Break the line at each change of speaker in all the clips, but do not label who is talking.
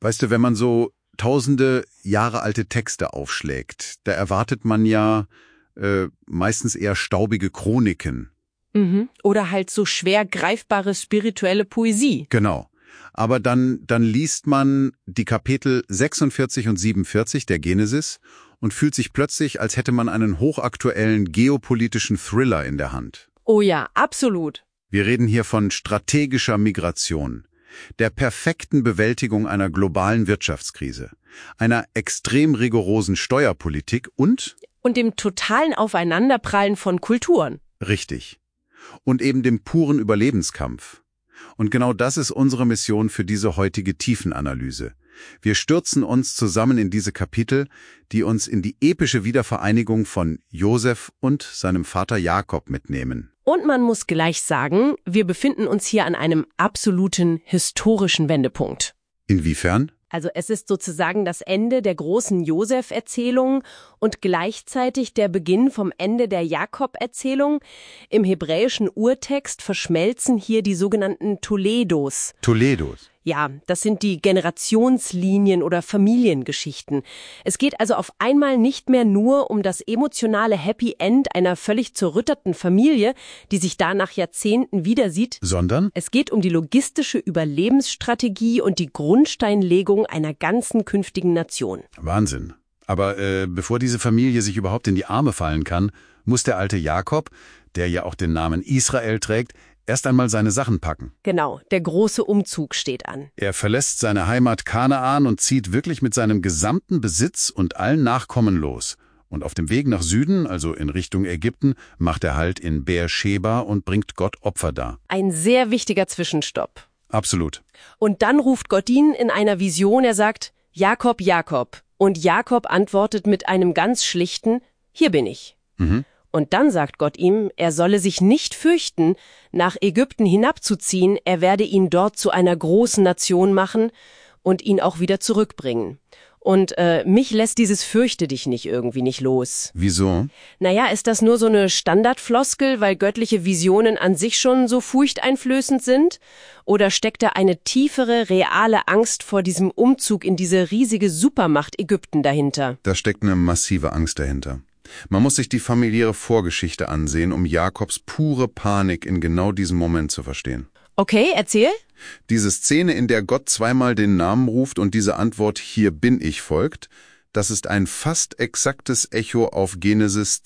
Weißt du, wenn man so tausende Jahre alte Texte aufschlägt, da erwartet man ja meistens eher staubige Chroniken.
Mhm. Oder halt so schwer greifbare spirituelle Poesie.
Genau. Aber dann liest man die Kapitel 46 und 47 der Genesis und fühlt sich plötzlich, als hätte man einen hochaktuellen geopolitischen Thriller in der Hand.
Oh ja, absolut.
Wir reden hier von strategischer Migration, der perfekten Bewältigung einer globalen Wirtschaftskrise, einer extrem rigorosen Steuerpolitik und
dem totalen Aufeinanderprallen von Kulturen.
richtig. Und eben dem puren Überlebenskampf. Und genau das ist unsere Mission für diese heutige Tiefenanalyse. Wir stürzen uns zusammen in diese Kapitel, die uns in die epische Wiedervereinigung von Josef und seinem Vater Jakob mitnehmen.
Und man muss gleich sagen, wir befinden uns hier an einem absoluten historischen Wendepunkt.
Inwiefern?
Also es ist sozusagen das Ende der großen Josef-Erzählung und gleichzeitig der Beginn vom Ende der Jakob-Erzählung. Im hebräischen Urtext verschmelzen hier die sogenannten Toledos.
Toledos.
Ja, das sind die Generationslinien oder Familiengeschichten. Es geht also auf einmal nicht mehr nur um das emotionale Happy End einer völlig zerrütterten Familie, die sich da nach Jahrzehnten wieder sieht,
Sondern?
es geht um die logistische Überlebensstrategie und die Grundsteinlegung einer ganzen künftigen Nation.
Wahnsinn. Aber bevor diese Familie sich überhaupt in die Arme fallen kann, muss der alte Jakob, der ja auch den Namen Israel trägt, erst einmal seine Sachen packen.
Genau, der große Umzug steht an.
Er verlässt seine Heimat Kanaan und zieht wirklich mit seinem gesamten Besitz und allen Nachkommen los. Und auf dem Weg nach Süden, also in Richtung Ägypten, macht er Halt in Beersheba und bringt Gott Opfer dar.
Ein sehr wichtiger Zwischenstopp.
Absolut.
Und dann ruft Gott ihn in einer Vision, er sagt, Jakob, Jakob. Und Jakob antwortet mit einem ganz schlichten, hier bin ich.
Mhm.
Und dann sagt Gott ihm, er solle sich nicht fürchten, nach Ägypten hinabzuziehen, er werde ihn dort zu einer großen Nation machen und ihn auch wieder zurückbringen. Und mich lässt dieses Fürchte dich nicht irgendwie nicht los.
Wieso?
Naja, ist das nur so eine Standardfloskel, weil göttliche Visionen an sich schon so furchteinflößend sind? Oder steckt da eine tiefere, reale Angst vor diesem Umzug in diese riesige Supermacht Ägypten dahinter?
Da steckt eine massive Angst dahinter. Man muss sich die familiäre Vorgeschichte ansehen, um Jakobs pure Panik in genau diesem Moment zu verstehen.
Okay, erzähl.
Diese Szene, in der Gott zweimal den Namen ruft und diese Antwort "Hier bin ich" folgt, das ist ein fast exaktes Echo auf Genesis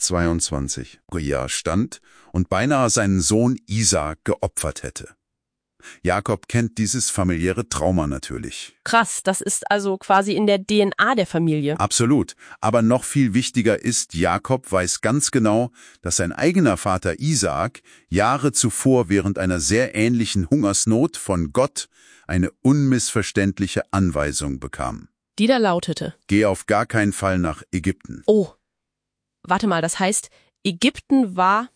22, wo er stand und beinahe seinen Sohn Isaak geopfert hätte. Jakob kennt dieses familiäre Trauma natürlich.
Krass, das ist also quasi in der DNA der Familie.
Absolut. Aber noch viel wichtiger ist, Jakob weiß ganz genau, dass sein eigener Vater Isaak Jahre zuvor während einer sehr ähnlichen Hungersnot von Gott eine unmissverständliche Anweisung bekam.
Die da lautete.
Geh auf gar keinen Fall nach Ägypten.
Oh, warte mal, das heißt, Ägypten war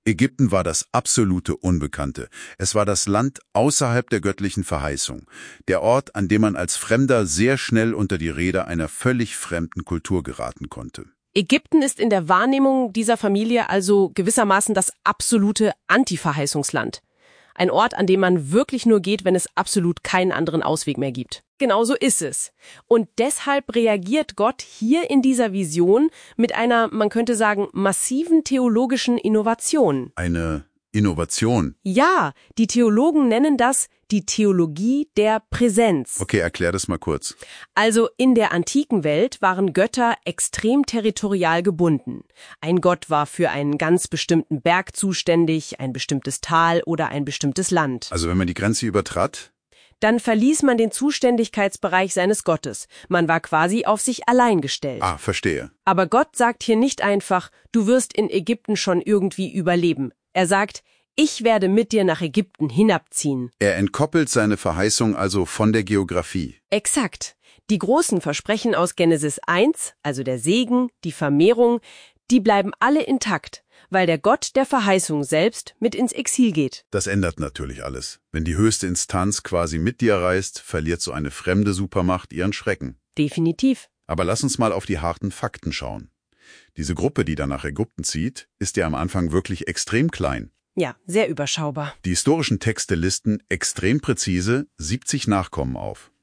das absolute Unbekannte. Es war das Land außerhalb der göttlichen Verheißung. Der Ort, an dem man als Fremder sehr schnell unter die Räder einer völlig fremden Kultur geraten konnte.
Ägypten ist in der Wahrnehmung dieser Familie also gewissermaßen das absolute Anti-Verheißungsland. Ein Ort, an dem man wirklich nur geht, wenn es absolut keinen anderen Ausweg mehr gibt. Genau so ist es. Und deshalb reagiert Gott hier in dieser Vision mit einer, man könnte sagen, massiven theologischen Innovation.
Eine Innovation?
Ja, die Theologen nennen das die Theologie der Präsenz.
Okay, erklär das mal kurz.
Also in der antiken Welt waren Götter extrem territorial gebunden. Ein Gott war für einen ganz bestimmten Berg zuständig, ein bestimmtes Tal oder ein bestimmtes Land.
Also wenn man die Grenze übertrat?
Dann verließ man den Zuständigkeitsbereich seines Gottes. Man war quasi auf sich allein gestellt.
Ah, verstehe.
Aber Gott sagt hier nicht einfach, du wirst in Ägypten schon irgendwie überleben. Er sagt, ich werde mit dir nach Ägypten hinabziehen.
Er entkoppelt seine Verheißung also von der Geografie.
Exakt. Die großen Versprechen aus Genesis 1, also der Segen, die Vermehrung, die bleiben alle intakt, weil der Gott der Verheißung selbst mit ins Exil geht.
Das ändert natürlich alles. Wenn die höchste Instanz quasi mit dir reist, verliert so eine fremde Supermacht ihren Schrecken.
Definitiv.
Aber lass uns mal auf die harten Fakten schauen. Diese Gruppe, die dann nach Ägypten zieht, ist ja am Anfang wirklich extrem klein.
Ja, sehr überschaubar.
Die historischen Texte listen extrem präzise 70 Nachkommen auf.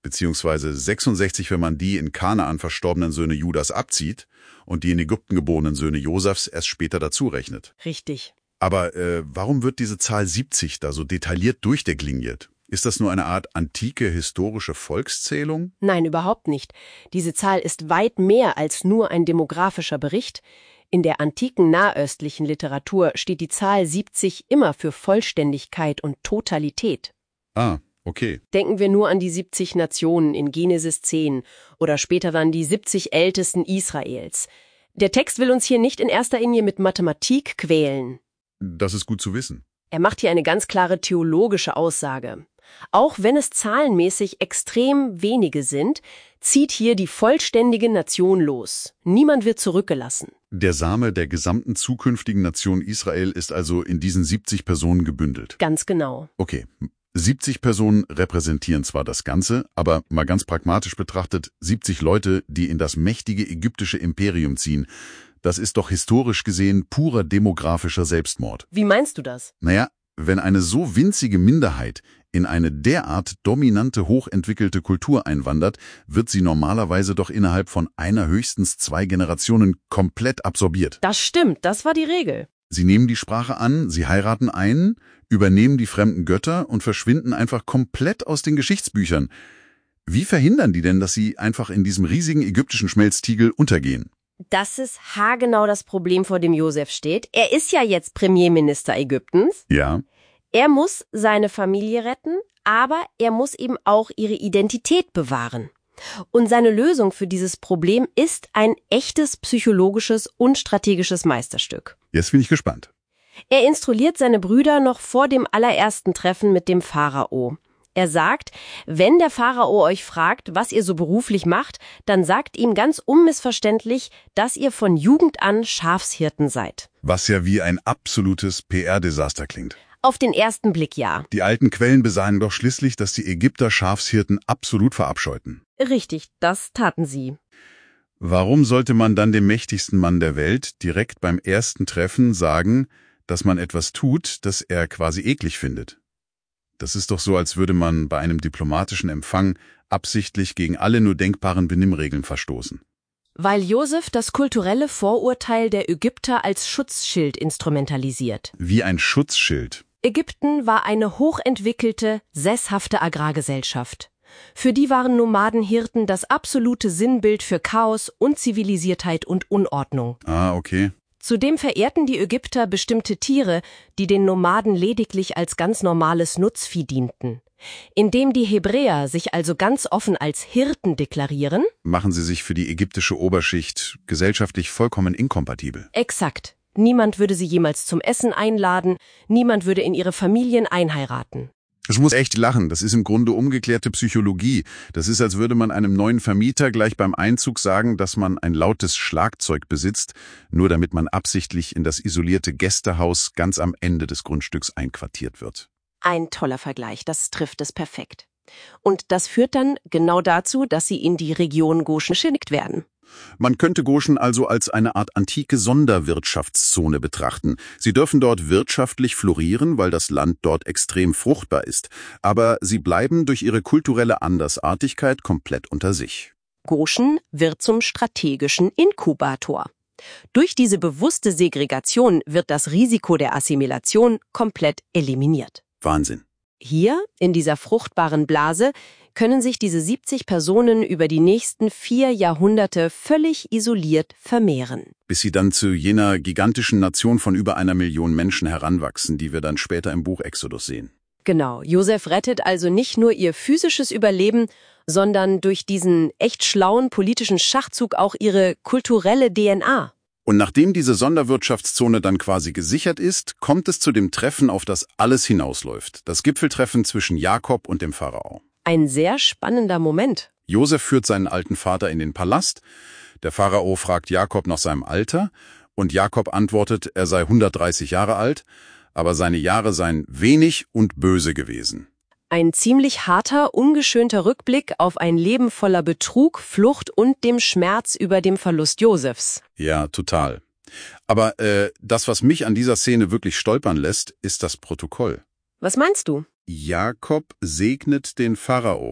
beziehungsweise 66, wenn man die in Kanaan verstorbenen Söhne Judas abzieht und die in Ägypten geborenen Söhne Josefs erst später dazu rechnet.
Richtig.
Aber warum wird diese Zahl 70 da so detailliert durchdekliniert? Ist das nur eine Art antike historische Volkszählung?
Nein, überhaupt nicht. Diese Zahl ist weit mehr als nur ein demografischer Bericht. In der antiken nahöstlichen Literatur steht die Zahl 70 immer für Vollständigkeit und Totalität.
Ah, okay.
Denken wir nur an die 70 Nationen in Genesis 10 oder später dann die 70 Ältesten Israels. Der Text will uns hier nicht in erster Linie mit Mathematik quälen.
Das ist gut zu wissen.
Er macht hier eine ganz klare theologische Aussage. Auch wenn es zahlenmäßig extrem wenige sind, zieht hier die vollständige Nation los. Niemand wird zurückgelassen.
Der Same der gesamten zukünftigen Nation Israel ist also in diesen 70 Personen gebündelt.
Ganz genau.
Okay, 70 Personen repräsentieren zwar das Ganze, aber mal ganz pragmatisch betrachtet, 70 Leute, die in das mächtige ägyptische Imperium ziehen, das ist doch historisch gesehen purer demografischer Selbstmord.
Wie meinst du das?
Naja, wenn eine so winzige Minderheit in eine derart dominante, hochentwickelte Kultur einwandert, wird sie normalerweise doch innerhalb von einer, höchstens 2 Generationen komplett absorbiert.
Das stimmt, das war die Regel.
Sie nehmen die Sprache an, sie heiraten einen, übernehmen die fremden Götter und verschwinden einfach komplett aus den Geschichtsbüchern. Wie verhindern die denn, dass sie einfach in diesem riesigen ägyptischen Schmelztiegel untergehen?
Das ist haargenau das Problem, vor dem Josef steht. Er ist ja jetzt Premierminister Ägyptens.
Ja.
Er muss seine Familie retten, aber er muss eben auch ihre Identität bewahren. Und seine Lösung für dieses Problem ist ein echtes psychologisches und strategisches Meisterstück.
Jetzt bin ich gespannt.
Er instruiert seine Brüder noch vor dem allerersten Treffen mit dem Pharao. Er sagt, wenn der Pharao euch fragt, was ihr so beruflich macht, dann sagt ihm ganz unmissverständlich, dass ihr von Jugend an Schafshirten seid.
Was ja wie ein absolutes PR-Desaster klingt.
Auf den ersten Blick ja.
Die alten Quellen besagen doch schließlich, dass die Ägypter Schafshirten absolut verabscheuten.
Richtig, das taten sie.
Warum sollte man dann dem mächtigsten Mann der Welt direkt beim ersten Treffen sagen, dass man etwas tut, das er quasi eklig findet? Das ist doch so, als würde man bei einem diplomatischen Empfang absichtlich gegen alle nur denkbaren Benimmregeln verstoßen.
Weil Josef das kulturelle Vorurteil der Ägypter als Schutzschild instrumentalisiert.
Wie ein Schutzschild.
Ägypten war eine hochentwickelte, sesshafte Agrargesellschaft. Für die waren Nomadenhirten das absolute Sinnbild für Chaos, Unzivilisiertheit und Unordnung.
Ah, okay.
Zudem verehrten die Ägypter bestimmte Tiere, die den Nomaden lediglich als ganz normales Nutzvieh dienten. Indem die Hebräer sich also ganz offen als Hirten deklarieren,
machen sie sich für die ägyptische Oberschicht gesellschaftlich vollkommen inkompatibel.
Exakt. Niemand würde sie jemals zum Essen einladen, niemand würde in ihre Familien einheiraten.
Ich muss echt lachen, das ist im Grunde umgekehrte Psychologie. Das ist, als würde man einem neuen Vermieter gleich beim Einzug sagen, dass man ein lautes Schlagzeug besitzt, nur damit man absichtlich in das isolierte Gästehaus ganz am Ende des Grundstücks einquartiert wird.
Ein toller Vergleich, das trifft es perfekt. Und das führt dann genau dazu, dass sie in die Region Goshen geschickt werden.
Man könnte Goshen also als eine Art antike Sonderwirtschaftszone betrachten. Sie dürfen dort wirtschaftlich florieren, weil das Land dort extrem fruchtbar ist. Aber sie bleiben durch ihre kulturelle Andersartigkeit komplett unter sich.
Goshen wird zum strategischen Inkubator. Durch diese bewusste Segregation wird das Risiko der Assimilation komplett eliminiert.
Wahnsinn.
Hier, in dieser fruchtbaren Blase, können sich diese 70 Personen über die nächsten 4 Jahrhunderte völlig isoliert vermehren.
Bis sie dann zu jener gigantischen Nation von über 1 Million Menschen heranwachsen, die wir dann später im Buch Exodus sehen.
Genau, Josef rettet also nicht nur ihr physisches Überleben, sondern durch diesen echt schlauen politischen Schachzug auch ihre kulturelle DNA.
Und nachdem diese Sonderwirtschaftszone dann quasi gesichert ist, kommt es zu dem Treffen, auf das alles hinausläuft. Das Gipfeltreffen zwischen Jakob und dem Pharao.
Ein sehr spannender Moment.
Josef führt seinen alten Vater in den Palast. Der Pharao fragt Jakob nach seinem Alter und Jakob antwortet, er sei 130 Jahre alt, aber seine Jahre seien wenig und böse gewesen.
Ein ziemlich harter, ungeschönter Rückblick auf ein Leben voller Betrug, Flucht und dem Schmerz über dem Verlust Josefs.
Ja, total. Aber das, was mich an dieser Szene wirklich stolpern lässt, ist das Protokoll.
Was meinst du?
Jakob segnet den Pharao.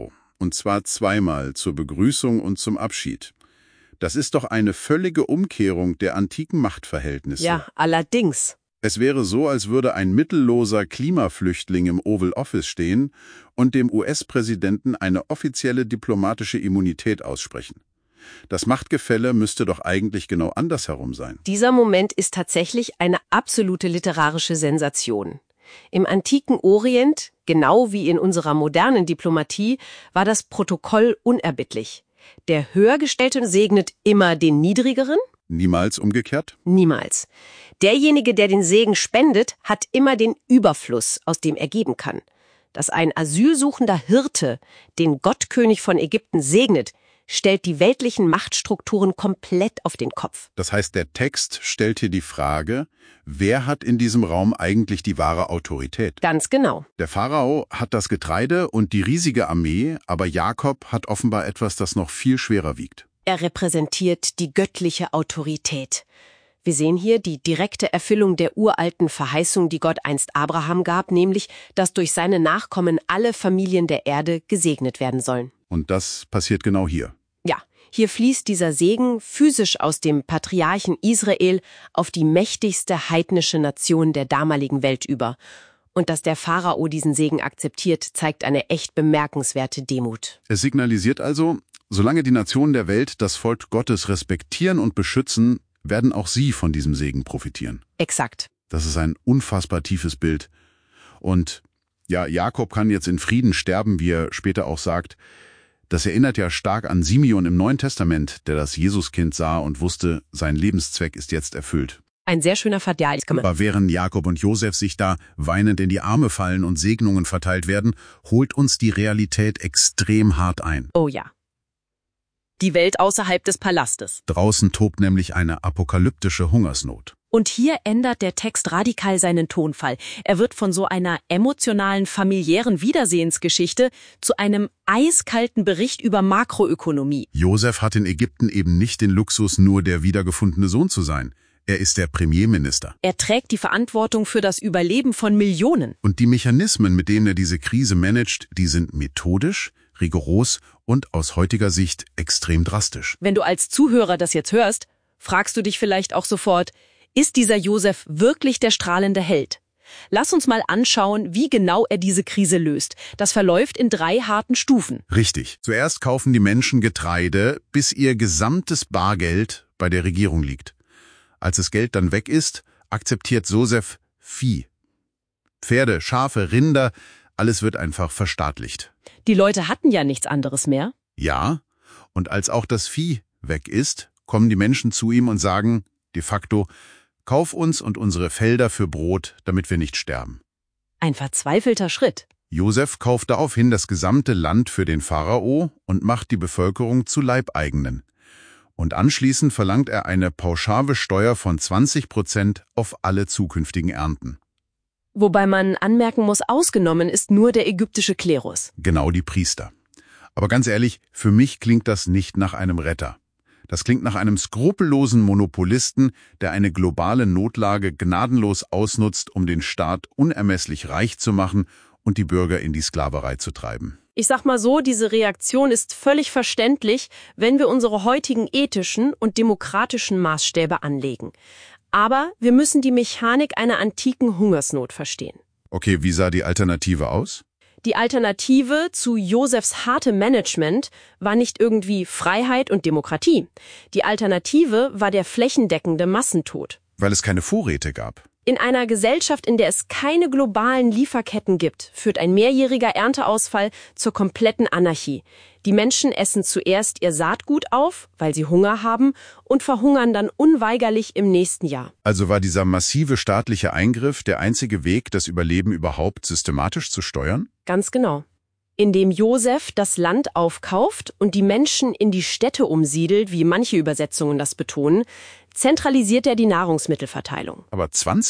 Und zwar zweimal, zur Begrüßung und zum Abschied. Das ist doch eine völlige Umkehrung der antiken Machtverhältnisse.
Ja, allerdings.
Es wäre so, als würde ein mittelloser Klimaflüchtling im Oval Office stehen und dem US-Präsidenten eine offizielle diplomatische Immunität aussprechen. Das Machtgefälle müsste doch eigentlich genau andersherum sein.
Dieser Moment ist tatsächlich eine absolute literarische Sensation. Im antiken Orient, genau wie in unserer modernen Diplomatie, war das Protokoll unerbittlich. Der Höhergestellte segnet immer den Niedrigeren?
Niemals umgekehrt?
Niemals. Derjenige, der den Segen spendet, hat immer den Überfluss, aus dem er geben kann. Dass ein asylsuchender Hirte den Gottkönig von Ägypten segnet, stellt die weltlichen Machtstrukturen komplett auf den Kopf.
Das heißt, der Text stellt hier die Frage, wer hat in diesem Raum eigentlich die wahre Autorität?
Ganz genau.
Der Pharao hat das Getreide und die riesige Armee, aber Jakob hat offenbar etwas, das noch viel schwerer wiegt.
Er repräsentiert die göttliche Autorität. Wir sehen hier die direkte Erfüllung der uralten Verheißung, die Gott einst Abraham gab, nämlich, dass durch seine Nachkommen alle Familien der Erde gesegnet werden sollen.
Und das passiert genau hier.
Ja, hier fließt dieser Segen physisch aus dem Patriarchen Israel auf die mächtigste heidnische Nation der damaligen Welt über. Und dass der Pharao diesen Segen akzeptiert, zeigt eine echt bemerkenswerte Demut.
Es signalisiert also, solange die Nationen der Welt das Volk Gottes respektieren und beschützen, werden auch sie von diesem Segen profitieren.
Exakt.
Das ist ein unfassbar tiefes Bild. Und ja, Jakob kann jetzt in Frieden sterben, wie er später auch sagt. Das erinnert ja stark an Simeon im Neuen Testament, der das Jesuskind sah und wusste, sein Lebenszweck ist jetzt erfüllt.
Ein sehr schöner Vergleich.
Aber während Jakob und Josef sich da weinend in die Arme fallen und Segnungen verteilt werden, holt uns die Realität extrem hart ein.
Oh ja. Die Welt außerhalb des Palastes.
Draußen tobt nämlich eine apokalyptische Hungersnot.
Und hier ändert der Text radikal seinen Tonfall. Er wird von so einer emotionalen, familiären Wiedersehensgeschichte zu einem eiskalten Bericht über Makroökonomie.
Josef hat in Ägypten eben nicht den Luxus, nur der wiedergefundene Sohn zu sein. Er ist der Premierminister.
Er trägt die Verantwortung für das Überleben von Millionen.
Und die Mechanismen, mit denen er diese Krise managt, die sind methodisch, rigoros und aus heutiger Sicht extrem drastisch.
Wenn du als Zuhörer das jetzt hörst, fragst du dich vielleicht auch sofort, ist dieser Josef wirklich der strahlende Held? Lass uns mal anschauen, wie genau er diese Krise löst. Das verläuft in 3 harten Stufen.
Richtig. Zuerst kaufen die Menschen Getreide, bis ihr gesamtes Bargeld bei der Regierung liegt. Als das Geld dann weg ist, akzeptiert Josef Vieh. Pferde, Schafe, Rinder, alles wird einfach verstaatlicht.
Die Leute hatten ja nichts anderes mehr.
Ja, und als auch das Vieh weg ist, kommen die Menschen zu ihm und sagen, de facto, kauf uns und unsere Felder für Brot, damit wir nicht sterben.
Ein verzweifelter Schritt.
Josef kauft daraufhin das gesamte Land für den Pharao und macht die Bevölkerung zu Leibeigenen. Und anschließend verlangt er eine pauschale Steuer von 20% auf alle zukünftigen Ernten.
Wobei man anmerken muss, ausgenommen ist nur der ägyptische Klerus.
Genau, die Priester. Aber ganz ehrlich, für mich klingt das nicht nach einem Retter. Das klingt nach einem skrupellosen Monopolisten, der eine globale Notlage gnadenlos ausnutzt, um den Staat unermesslich reich zu machen und die Bürger in die Sklaverei zu treiben.
Ich sag mal so, diese Reaktion ist völlig verständlich, wenn wir unsere heutigen ethischen und demokratischen Maßstäbe anlegen. Aber wir müssen die Mechanik einer antiken Hungersnot verstehen.
Okay, wie sah die Alternative aus?
Die Alternative zu Josefs hartem Management war nicht irgendwie Freiheit und Demokratie. Die Alternative war der flächendeckende Massentod.
Weil es keine Vorräte gab.
In einer Gesellschaft, in der es keine globalen Lieferketten gibt, führt ein mehrjähriger Ernteausfall zur kompletten Anarchie. Die Menschen essen zuerst ihr Saatgut auf, weil sie Hunger haben, und verhungern dann unweigerlich im nächsten Jahr.
Also war dieser massive staatliche Eingriff der einzige Weg, das Überleben überhaupt systematisch zu steuern?
Ganz genau. Indem Josef das Land aufkauft und die Menschen in die Städte umsiedelt, wie manche Übersetzungen das betonen, zentralisiert er die Nahrungsmittelverteilung.
Aber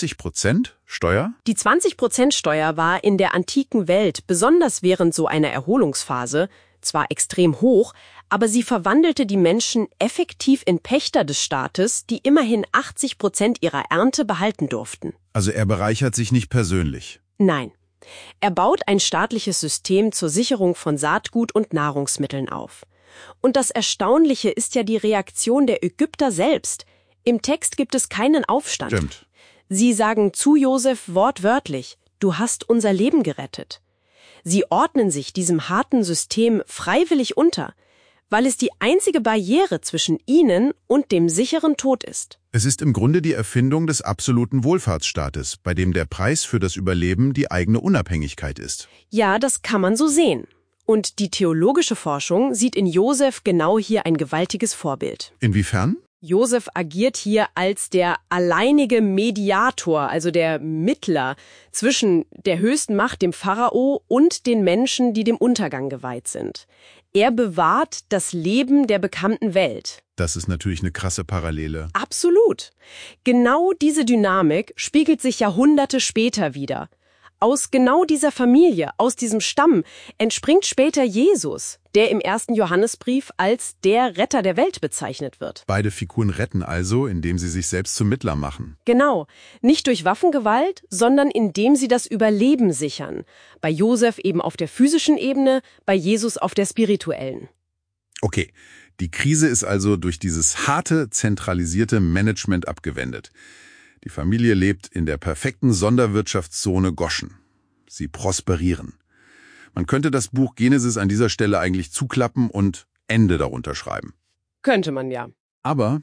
20% Steuer?
Die 20% Steuer war in der antiken Welt, besonders während so einer Erholungsphase, zwar extrem hoch, aber sie verwandelte die Menschen effektiv in Pächter des Staates, die immerhin 80% ihrer Ernte behalten durften.
Also er bereichert sich nicht persönlich.
Nein. Er baut ein staatliches System zur Sicherung von Saatgut und Nahrungsmitteln auf. Und das Erstaunliche ist ja die Reaktion der Ägypter selbst. Im Text gibt es keinen Aufstand.
Stimmt.
Sie sagen zu Josef wortwörtlich: Du hast unser Leben gerettet. Sie ordnen sich diesem harten System freiwillig unter, weil es die einzige Barriere zwischen ihnen und dem sicheren Tod ist.
Es ist im Grunde die Erfindung des absoluten Wohlfahrtsstaates, bei dem der Preis für das Überleben die eigene Unabhängigkeit ist.
Ja, das kann man so sehen. Und die theologische Forschung sieht in Josef genau hier ein gewaltiges Vorbild.
Inwiefern?
Josef agiert hier als der alleinige Mediator, also der Mittler zwischen der höchsten Macht, dem Pharao, und den Menschen, die dem Untergang geweiht sind. Er bewahrt das Leben der bekannten Welt.
Das ist natürlich eine krasse Parallele.
Absolut. Genau diese Dynamik spiegelt sich Jahrhunderte später wieder. Aus genau dieser Familie, aus diesem Stamm, entspringt später Jesus, der im 1. Johannesbrief als der Retter der Welt bezeichnet wird.
Beide Figuren retten also, indem sie sich selbst zum Mittler machen.
Genau, nicht durch Waffengewalt, sondern indem sie das Überleben sichern. Bei Josef eben auf der physischen Ebene, bei Jesus auf der spirituellen.
Okay, die Krise ist also durch dieses harte, zentralisierte Management abgewendet. Die Familie lebt in der perfekten Sonderwirtschaftszone Goshen. Sie prosperieren. Man könnte das Buch Genesis an dieser Stelle eigentlich zuklappen und Ende darunter schreiben.
Könnte man ja.
Aber,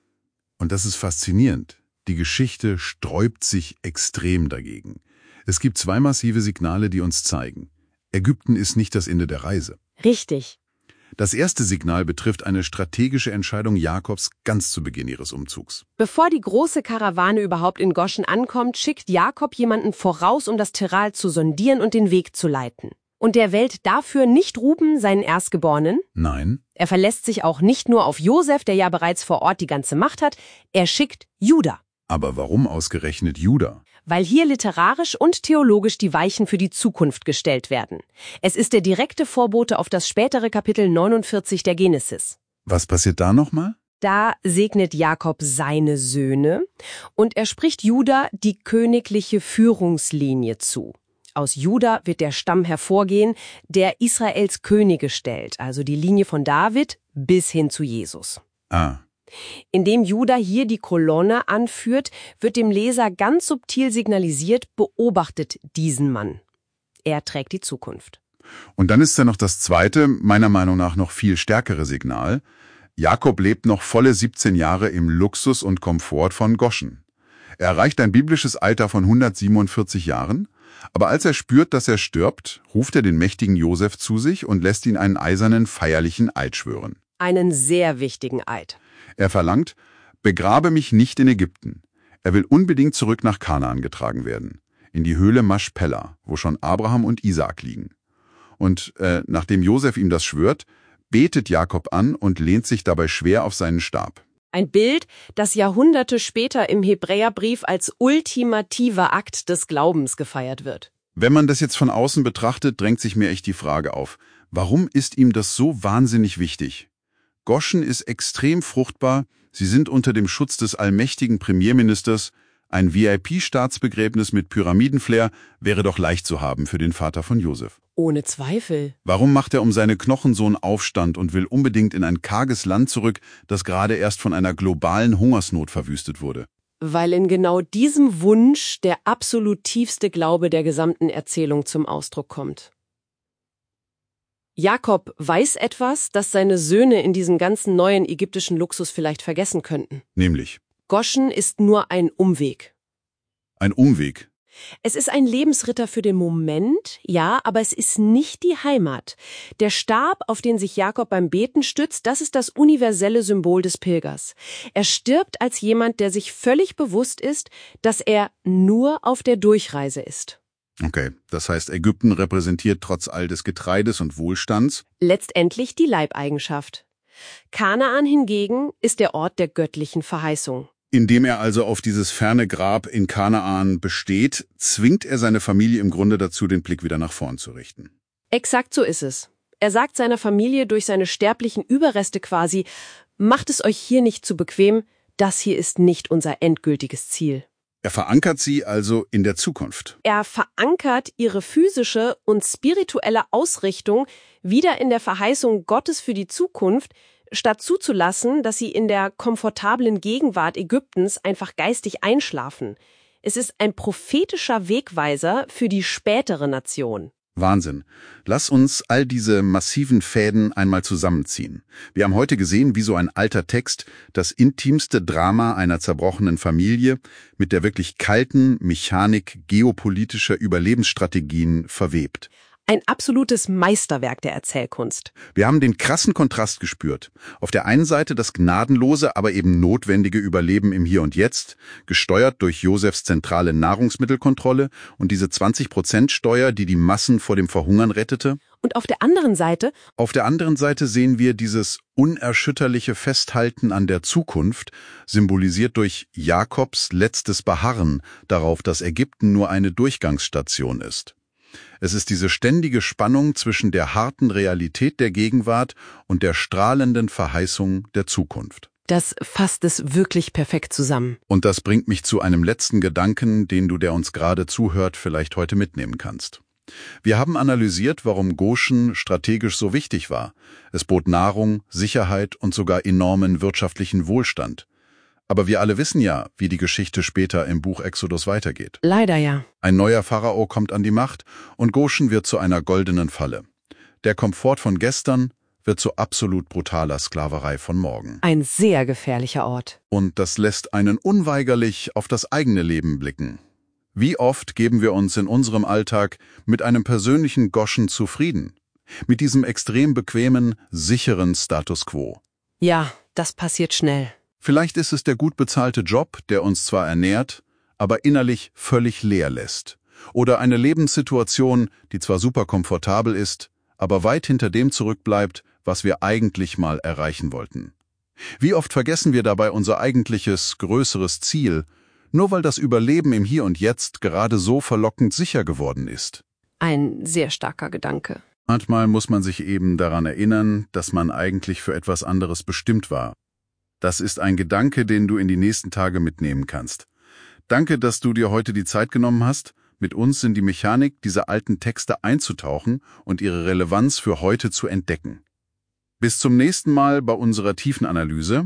und das ist faszinierend, die Geschichte sträubt sich extrem dagegen. Es gibt zwei massive Signale, die uns zeigen: Ägypten ist nicht das Ende der Reise.
Richtig.
Das erste Signal betrifft eine strategische Entscheidung Jakobs ganz zu Beginn ihres Umzugs.
Bevor die große Karawane überhaupt in Goshen ankommt, schickt Jakob jemanden voraus, um das Terrain zu sondieren und den Weg zu leiten. Und er wählt dafür nicht Ruben, seinen Erstgeborenen.
Nein.
Er verlässt sich auch nicht nur auf Josef, der ja bereits vor Ort die ganze Macht hat. Er schickt Juda.
Aber warum ausgerechnet Juda?
Weil hier literarisch und theologisch die Weichen für die Zukunft gestellt werden. Es ist der direkte Vorbote auf das spätere Kapitel 49 der Genesis.
Was passiert da nochmal?
Da segnet Jakob seine Söhne und er spricht Juda die königliche Führungslinie zu. Aus Juda wird der Stamm hervorgehen, der Israels Könige stellt, also die Linie von David bis hin zu Jesus.
Ah.
Indem Juda hier die Kolonne anführt, wird dem Leser ganz subtil signalisiert: beobachtet diesen Mann. Er trägt die Zukunft.
Und dann ist da noch das zweite, meiner Meinung nach noch viel stärkere Signal. Jakob lebt noch volle 17 Jahre im Luxus und Komfort von Goshen. Er erreicht ein biblisches Alter von 147 Jahren, aber als er spürt, dass er stirbt, ruft er den mächtigen Josef zu sich und lässt ihn einen eisernen, feierlichen Eid schwören.
Einen sehr wichtigen Eid.
Er verlangt: Begrabe mich nicht in Ägypten. Er will unbedingt zurück nach Kanaan getragen werden, in die Höhle Maschpela, wo schon Abraham und Isaak liegen. Und nachdem Josef ihm das schwört, betet Jakob an und lehnt sich dabei schwer auf seinen Stab.
Ein Bild, das Jahrhunderte später im Hebräerbrief als ultimativer Akt des Glaubens gefeiert wird.
Wenn man das jetzt von außen betrachtet, drängt sich mir echt die Frage auf: Warum ist ihm das so wahnsinnig wichtig? Goshen ist extrem fruchtbar, sie sind unter dem Schutz des allmächtigen Premierministers. Ein VIP-Staatsbegräbnis mit Pyramidenflair wäre doch leicht zu haben für den Vater von Josef.
Ohne Zweifel.
Warum macht er um seine Knochensohn Aufstand und will unbedingt in ein karges Land zurück, das gerade erst von einer globalen Hungersnot verwüstet wurde?
Weil in genau diesem Wunsch der absolut tiefste Glaube der gesamten Erzählung zum Ausdruck kommt. Jakob weiß etwas, das seine Söhne in diesem ganzen neuen ägyptischen Luxus vielleicht vergessen könnten.
Nämlich?
Goshen ist nur ein Umweg.
Ein Umweg?
Es ist ein Lebensritter für den Moment, ja, aber es ist nicht die Heimat. Der Stab, auf den sich Jakob beim Beten stützt, das ist das universelle Symbol des Pilgers. Er stirbt als jemand, der sich völlig bewusst ist, dass er nur auf der Durchreise ist.
Okay, das heißt, Ägypten repräsentiert trotz all des Getreides und Wohlstands
letztendlich die Leibeigenschaft. Kanaan hingegen ist der Ort der göttlichen Verheißung.
Indem er also auf dieses ferne Grab in Kanaan besteht, zwingt er seine Familie im Grunde dazu, den Blick wieder nach vorn zu richten.
Exakt so ist es. Er sagt seiner Familie durch seine sterblichen Überreste quasi: Macht es euch hier nicht zu bequem, das hier ist nicht unser endgültiges Ziel.
Er verankert sie also in der Zukunft.
Er verankert ihre physische und spirituelle Ausrichtung wieder in der Verheißung Gottes für die Zukunft, statt zuzulassen, dass sie in der komfortablen Gegenwart Ägyptens einfach geistig einschlafen. Es ist ein prophetischer Wegweiser für die spätere Nation.
Wahnsinn. Lass uns all diese massiven Fäden einmal zusammenziehen. Wir haben heute gesehen, wie so ein alter Text das intimste Drama einer zerbrochenen Familie mit der wirklich kalten Mechanik geopolitischer Überlebensstrategien verwebt.
Ein absolutes Meisterwerk der Erzählkunst.
Wir haben den krassen Kontrast gespürt. Auf der einen Seite das gnadenlose, aber eben notwendige Überleben im Hier und Jetzt, gesteuert durch Josefs zentrale Nahrungsmittelkontrolle und diese 20% Steuer, die die Massen vor dem Verhungern rettete.
Und auf der anderen Seite?
Auf der anderen Seite sehen wir dieses unerschütterliche Festhalten an der Zukunft, symbolisiert durch Jakobs letztes Beharren darauf, dass Ägypten nur eine Durchgangsstation ist. Es ist diese ständige Spannung zwischen der harten Realität der Gegenwart und der strahlenden Verheißung der Zukunft.
Das fasst es wirklich perfekt zusammen.
Und das bringt mich zu einem letzten Gedanken, den du, der uns gerade zuhört, vielleicht heute mitnehmen kannst. Wir haben analysiert, warum Goshen strategisch so wichtig war. Es bot Nahrung, Sicherheit und sogar enormen wirtschaftlichen Wohlstand. Aber wir alle wissen ja, wie die Geschichte später im Buch Exodus weitergeht.
Leider ja.
Ein neuer Pharao kommt an die Macht und Goshen wird zu einer goldenen Falle. Der Komfort von gestern wird zu absolut brutaler Sklaverei von morgen.
Ein sehr gefährlicher Ort.
Und das lässt einen unweigerlich auf das eigene Leben blicken. Wie oft geben wir uns in unserem Alltag mit einem persönlichen Goshen zufrieden? Mit diesem extrem bequemen, sicheren Status quo?
Ja, das passiert schnell.
Vielleicht ist es der gut bezahlte Job, der uns zwar ernährt, aber innerlich völlig leer lässt. Oder eine Lebenssituation, die zwar super komfortabel ist, aber weit hinter dem zurückbleibt, was wir eigentlich mal erreichen wollten. Wie oft vergessen wir dabei unser eigentliches, größeres Ziel, nur weil das Überleben im Hier und Jetzt gerade so verlockend sicher geworden ist.
Ein sehr starker Gedanke.
Manchmal muss man sich eben daran erinnern, dass man eigentlich für etwas anderes bestimmt war. Das ist ein Gedanke, den du in die nächsten Tage mitnehmen kannst. Danke, dass du dir heute die Zeit genommen hast, mit uns in die Mechanik dieser alten Texte einzutauchen und ihre Relevanz für heute zu entdecken. Bis zum nächsten Mal bei unserer tiefen Analyse.